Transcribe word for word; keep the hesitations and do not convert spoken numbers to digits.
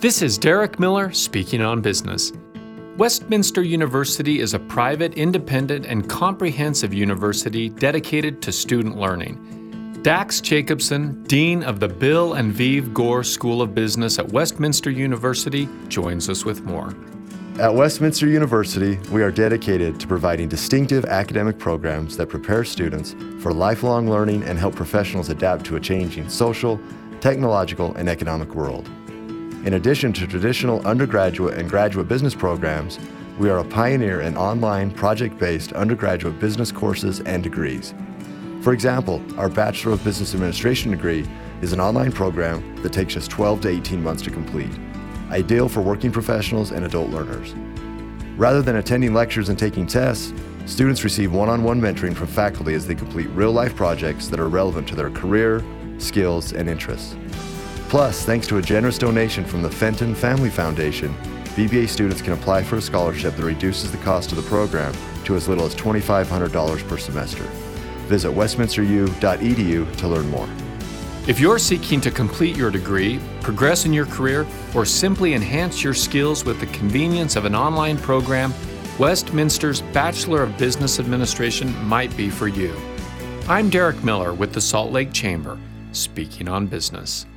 This is Derek Miller speaking on business. Westminster University is a private, independent, and comprehensive university dedicated to student learning. Dax Jacobson, Dean of the Bill and Vive Gore School of Business at Westminster University, joins us with more. At Westminster University, we are dedicated to providing distinctive academic programs that prepare students for lifelong learning and help professionals adapt to a changing social, technological, and economic world. In addition to traditional undergraduate and graduate business programs, we are a pioneer in online, project-based undergraduate business courses and degrees. For example, our Bachelor of Business Administration degree is an online program that takes us twelve to eighteen months to complete, ideal for working professionals and adult learners. Rather than attending lectures and taking tests, students receive one-on-one mentoring from faculty as they complete real-life projects that are relevant to their career, skills, and interests. Plus, thanks to a generous donation from the Fenton Family Foundation, B B A students can apply for a scholarship that reduces the cost of the program to as little as two thousand five hundred dollars per semester. Visit westminster u dot e d u to learn more. If you're seeking to complete your degree, progress in your career, or simply enhance your skills with the convenience of an online program, Westminster's Bachelor of Business Administration might be for you. I'm Derek Miller with the Salt Lake Chamber, speaking on business.